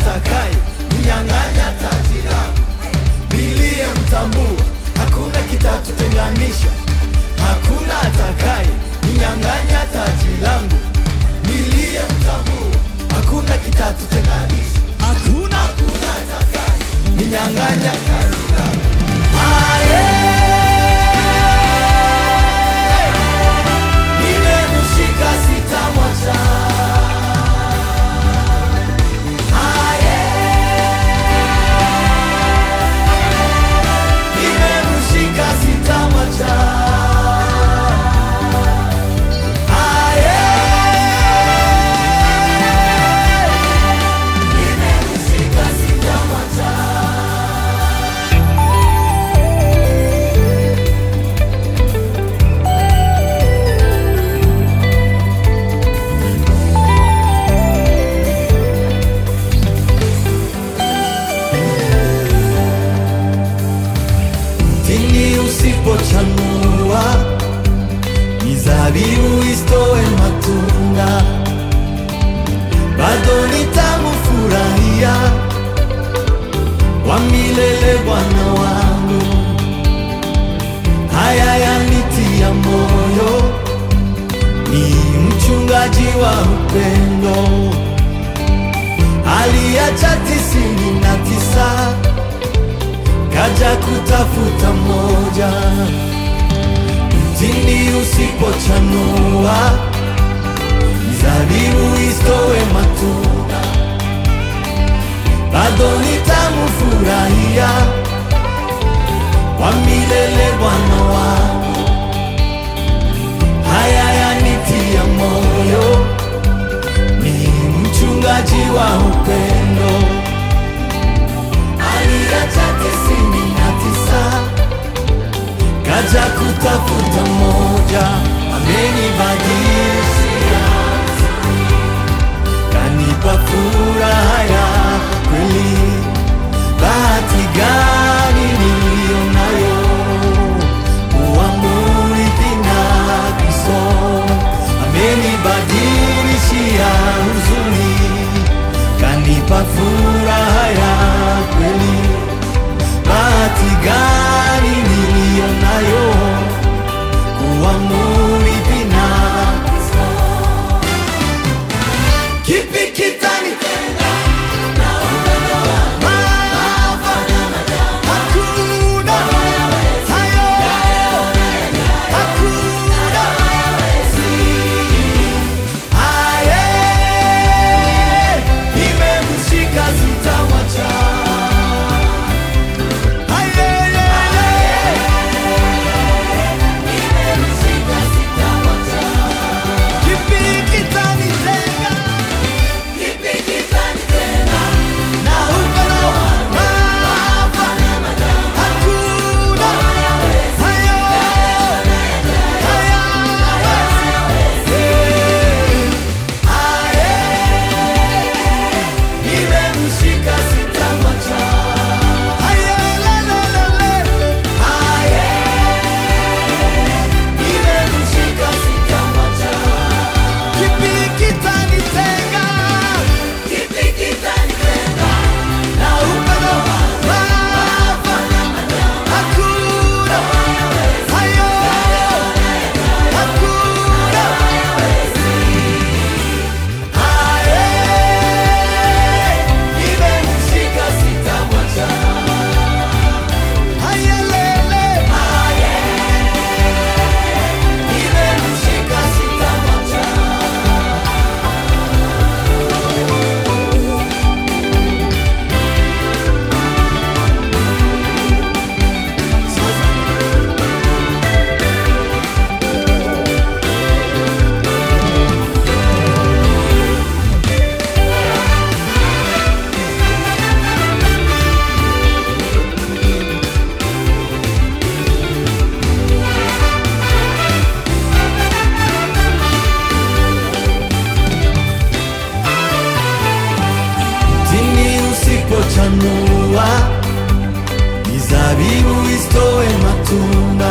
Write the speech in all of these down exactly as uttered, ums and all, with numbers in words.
atakaye ninyang'anya taji langu. Niliyemtambua hakuna kitatutenganisha, hakuna atakaye ninyang'anya taji langu. Niliyemtambua hakuna kitatutenganisha, hakuna hakuna atakaye ninyang'anya taji langu. Aye, nimemshika sitamwacha. Aye, nimemshika sitamwacha. Aye, nimemshika sitamwacha. Mtini usipochanua, mizabibu isitoe matunda, bado nitamfurahia wa milele Bwana wangu. Haya yanitia moyo, ni mchungaji wa upendo, aliacha tisini na tisa kaja kutafuta moja. Mtini usipochanua, mizabibu isitoe matunda, bado nitamfurahia wa milele Bwana wangu. Haya yanitia moyo, ni mchungaji wa upendo, aliacha tisini na tisa kaja kutafuta moja. Amenibadilishia, kanipa furaha ya kweli. Bahati gani niliyo nayo, kuwa mrithi na Kristo. Amenibadilishia huzuni, kanipa furaha ya kweli. Bahati gani niliyo nayo, kuwa mrithi na Kristo. Kipi kitanitenga na upendo wako? Hakuna hayo, hakuna aye, nimemshika sitamwacha. chanua, mizabibu isitoe matunda,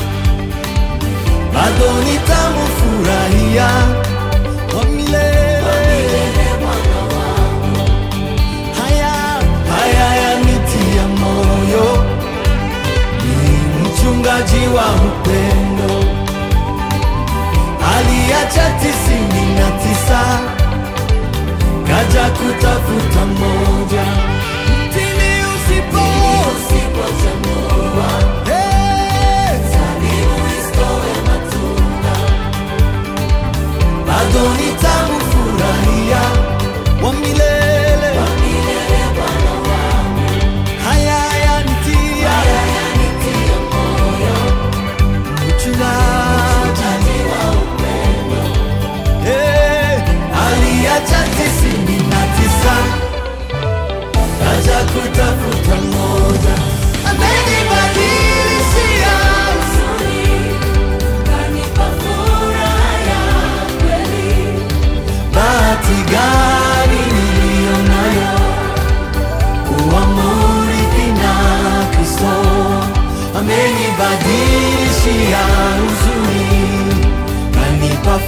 bado nitamfurahia wa milele Bwana wangu.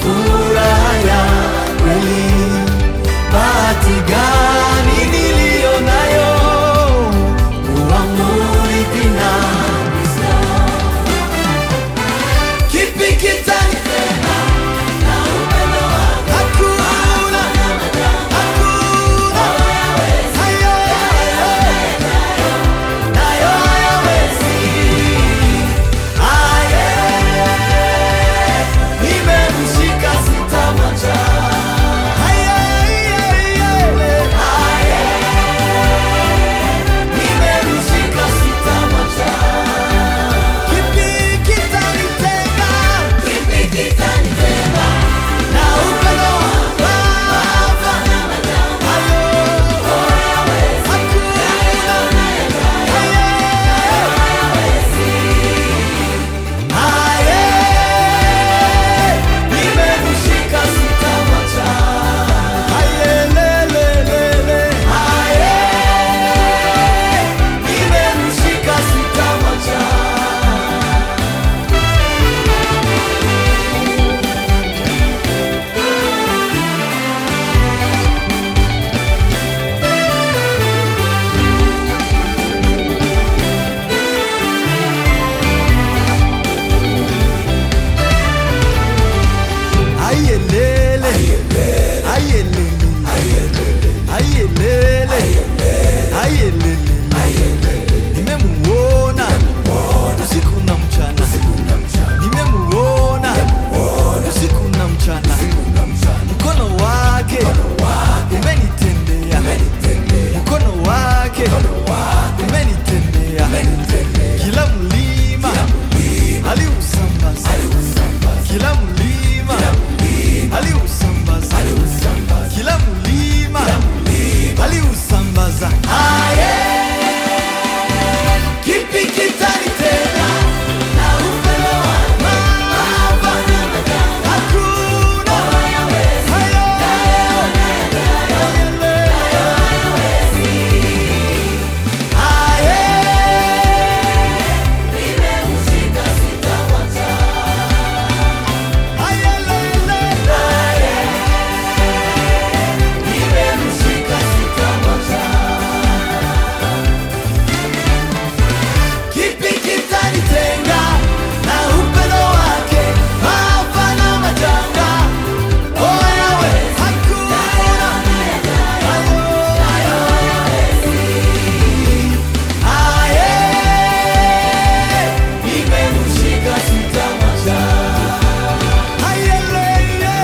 furaha ya kweli. Bahati gani niliyo nayo kuwa murithi na Kristo. Kipi kitanitena na upendo wako? Hakuna, hakuna, hayo nayo hayawezi. Aye, nimemshika sitamwacha. Aye, aye, nimemshika sitamwacha. Kipi kitanitenga? Kipi kitanitenga na upendo wako? Hayo hakuna, aye, nimemshika sitamwacha. Aye, lelelele, aye, nimemshika sitamwacha. Ayelele, ayelele, ayelele, ayelele, nimemuona usiku na mchana, nimemuona usiku na mchana, mkono wake umenitendea, mkono wake umenitendea, kila mlima aliusambaza, kila mlima aliusambaza, kila mlima aliusambaza. Aye, kipi kitanitena na upendo wako? Hakuna, hayo aye, nimemshika sitamwacha. Ayelele, nimemshika sitamwacha. Kipi kitanitenga na upendo wake? Maafa na majanga, oh yawe, hakuna, hayo hayawezi. Aye, nimemshika sitamwacha. Ayelele,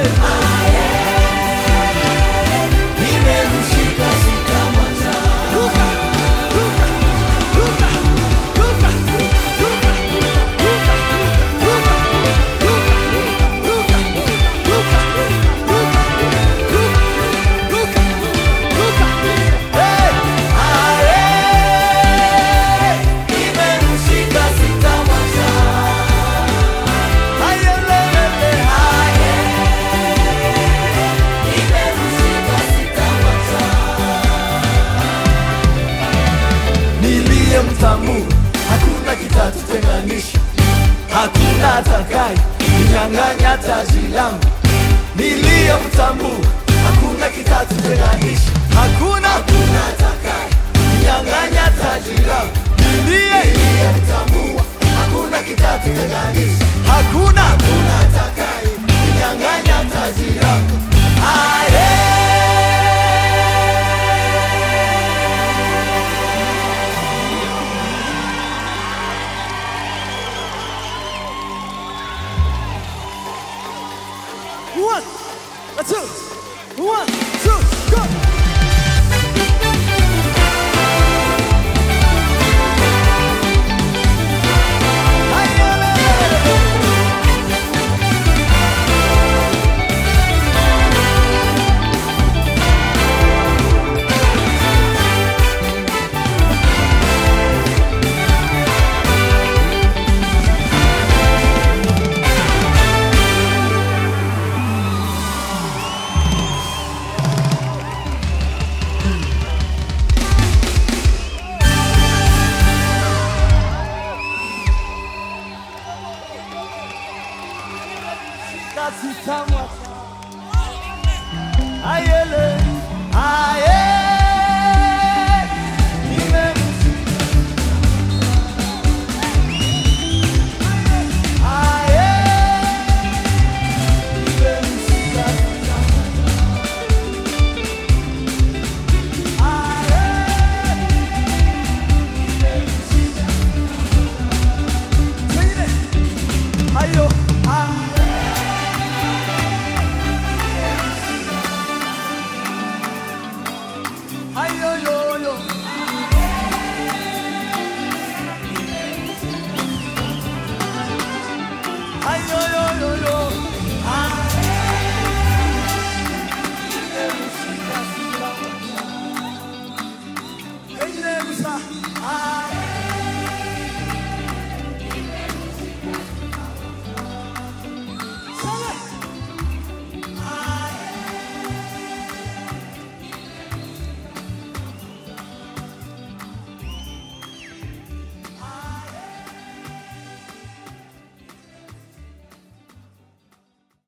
nimemshika sitamwacha. Hey, aye, nimemshika sitamwacha. Ayelele, aye, nimemshika sitamwacha. Niliye mtamu, hakuna kitatutenganisha, hakuna atakaye ninyang'anya taji langu. Niliye mtamu, hakuna kitatutenganisha, hakuna, hakuna atakaye ninyang'anya taji langu. Niliye mtamu, hakuna kitatutenganisha, hakuna, hakuna atakaye ninyang'anya taji langu. Aye, one, two. aye